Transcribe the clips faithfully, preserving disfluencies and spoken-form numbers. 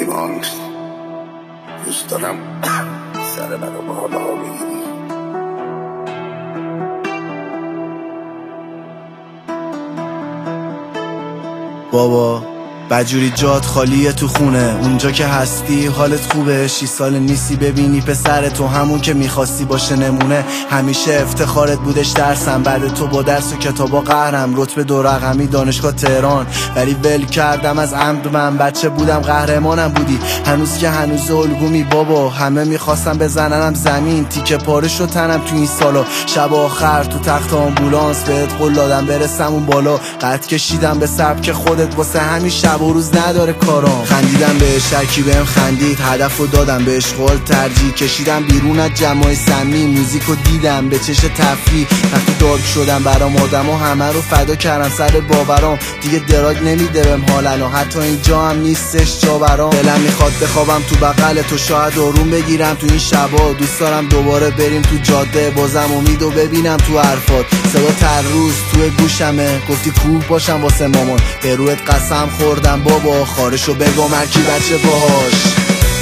راه نیست. دوست دارم سر منو با حالا بگیری. بابا بجوری جات خالیه تو خونه، اونجا که هستی حالت خوبه. شی سال نیستی ببینی پسر تو همون که میخواستی باشه نمونه. همیشه افتخارت بودش درسم، بعد تو با درس و کتابا قهرم. رتبه دو رقمی دانشگاه تهران، ولی ول کردم از عمد. من بچه بودم قهرمانم بودی، هنوز که هنوز الگومی. بابا همه میخواستم بزننم زمین، تیکه پاره شد تنم تو این سالا. شب آخر تو تخت آمبولانس بهت قول دادم برسم اون بالا. قد کشیدم به سبک خودت واسه همین شب و روز نداره کارام. خندیدم بهش هرکی بهم خندید، هدفو دادم بهش قول ترجیح. کشیدم بیرون از جمعای سمی، موزیکو دیدم به چش تفریح. وقتی دارک شدم برام آدما همه رو فدا کردم سر باورام. دیگه دراگ نمیده بهم حالنو، حتی اینجا هم نیستش جا برام. دلم میخواد بخوابم تو بغل تو، شاید آروم بگیرم تو این شبا. دوست دارم دوباره بریم تو جاده، بازم امیدو ببینم تو حرفات. صدا تر روز توی گوشمه، گفتی کوه باشم واسه مامان. به رویت قسم خوردم بابا، خارشو بگم هرکی بچه باهاش.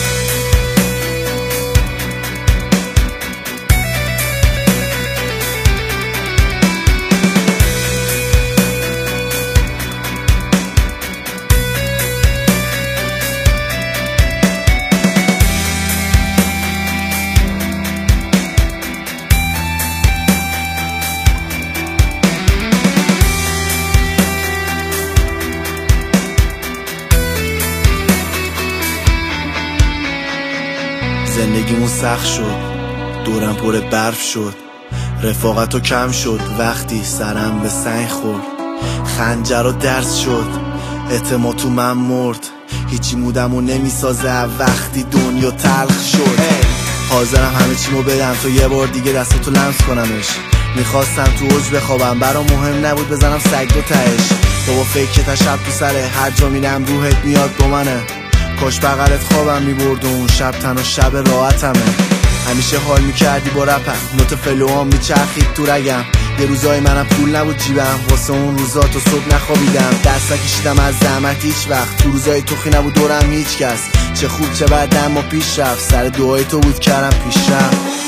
زندگیمون سخت شد، دورم پر برف شد. رفاقتو کم شد وقتی سرم به سنگ خورد. خنجر و درس شد، اعتماد تو من مرد. هیچی مودمو نمیسازه وقتی دنیا تلخ شد. حاضرم همه چیمو بدم تو یه بار دیگه دستاتو لمس کنمش. میخواستم تو اوج بخوابم، برام مهم نبود بزنم سگ دو تهش. بابا فکر تشب تو سره، هر جا میرم روحت میاد با منه. کاش بغلت خوابم میبرد و اون شب تنها شب راحتمه. همیشه حال میکردی با رپم، نوت فلوام میچرخید تو رگم. یه روزای منم پول نبود جیبم، واسه اون روزا تو صبح نخوابیدم. دست نکشیدم از زحمت هیچ وقت، تو روزای توخی نبود دورم هیچ کس. چه خوب چه بد اما پیش رفت، سر دعای تو بود کردم پیش رفت.